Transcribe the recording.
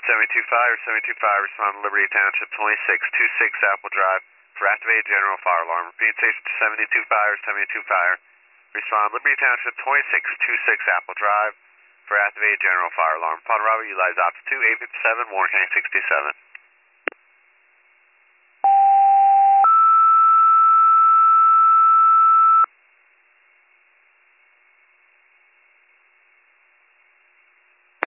72 Fire, 72 Fire, respond to Liberty Township 2626 Apple Drive for activated general fire alarm. Repeat station 72 Fire, 72 Fire, respond Liberty Township 2626 Apple Drive for activated general fire alarm. Upon arrival, utilize option 2, 857, Warren County 67.